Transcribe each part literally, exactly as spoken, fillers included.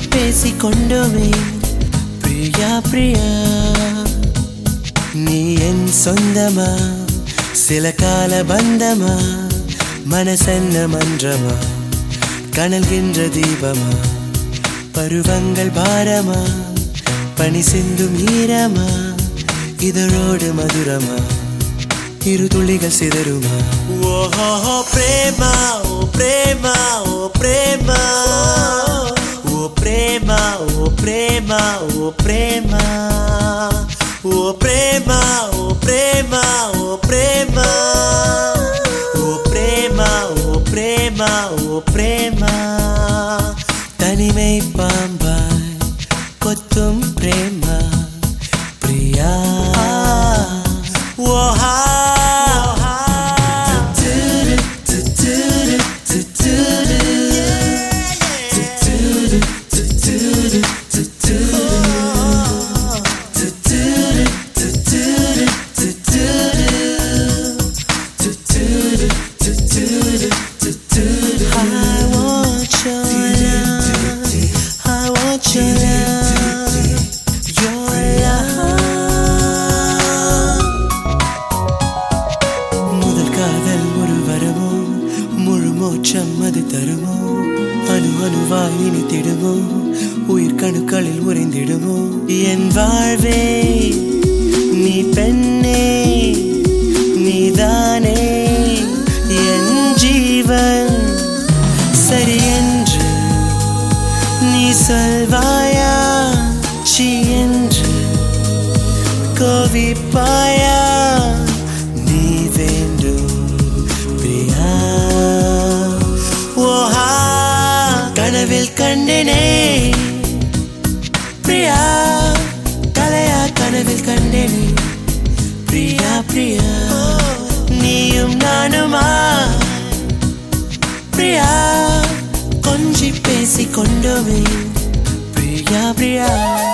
பேசிக்கொண்டோமே பிரியா பிரியா நீ என் சொந்தமா சில கால பந்தமா மனசென்ன மன்றமா கனல்கின்ற தீபமா பருவங்கள் பாரமா பனி சிந்தும் ஈரமா இதழோடு மதுரமா இரு துளிகள் சிதறுமா ஓஹோ பிரேமா ஓ பிரேமா ஓ பிரேமா ஓ பிரேமா ஓ பிரேமா ஓ பிரேமா ஓ பிரேமா ஓ பிரேமா ஓ பிரேமா ஓ பிரேமா ஓ பிரேமா ஓ பிரேமா தனிமை பாம்பாய் கொத்தும் பிரேமா பிரியா ஓஹா அது தருமோ அணு அணுவாய் இனித்திடுமோ உயிர் கணுக்களில் உறைந்திடுமோ என் வாழ்வே நீ பெண்ணே நீதானே என் ஜீவன் சரி என்று நீ சொல்வாயா சி என்று கோவிப்பாயா நீ வேண்டும் பிரியா கனவில் கண்டேனே பிரியா கலையா கனவில் கண்டேனே பிரியா பிரியா நீயும் நானுமா பிரியா கொஞ்சி பேசிக்கொண்டோமே பிரியா பிரியா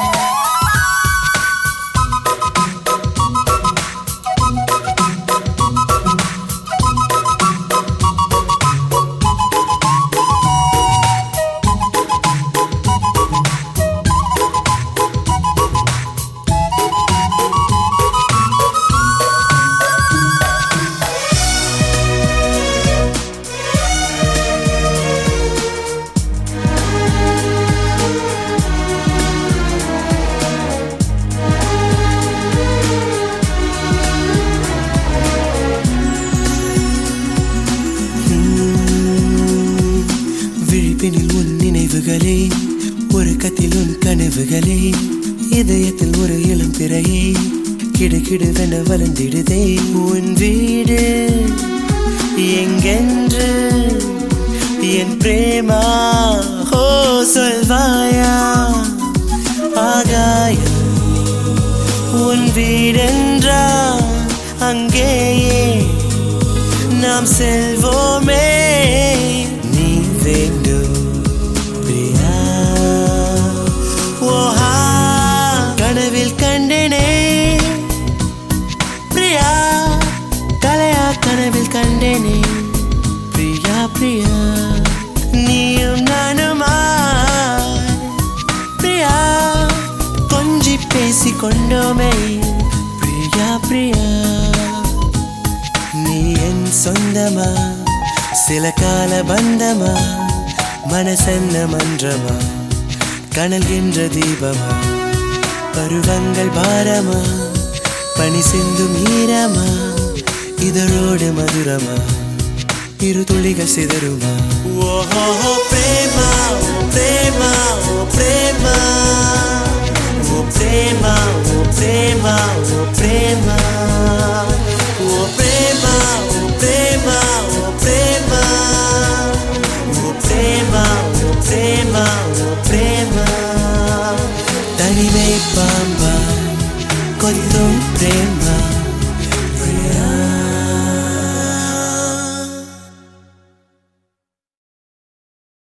உன் நினைவுகளே உறக்கத்தில் உன் கனவுகளே இதயத்தில் ஒரு இளம் பிறையே கிடு கிடுவென வளர்ந்திடுதே உன் வீடு எங்கென்று என் பிரேமா ஹோ சொல்வாயா ஆகாயம் உன் வீடென்றா அங்கேயே நாம் செல்வோமே நீ வேண்டும் கனவில் கண்டேனே பிரியா கலையா கனவில் கண்டேனே பிரியா பிரியா நீயும் நானுமா பிரியா கொஞ்சி பேசிக்கொண்டோமே பிரியா பிரியா நீ என் சொந்தமா சில கால பந்தமா மனசென்ன மன்றமா கனல்கின்ற தீபமா பருவங்கள் பாரமா பனி சிந்தும் ஈரமா இதழோடு மதுரமா இரு துளிகள் சிதறுமா ஓஹோ பிரேமா ஓ பிரேமா ஓ பிரேமா ஓ பிரேமா ஓ பிரேமா ஓ பிரேமா ஓ பிரேமா ஓ பிரேமா ஓ பிரேமா ஓ பிரேமா ஓ பிரேமா ஓ பிரேமா தனிமை பாம்பாய் கொத்தும் பிரேமா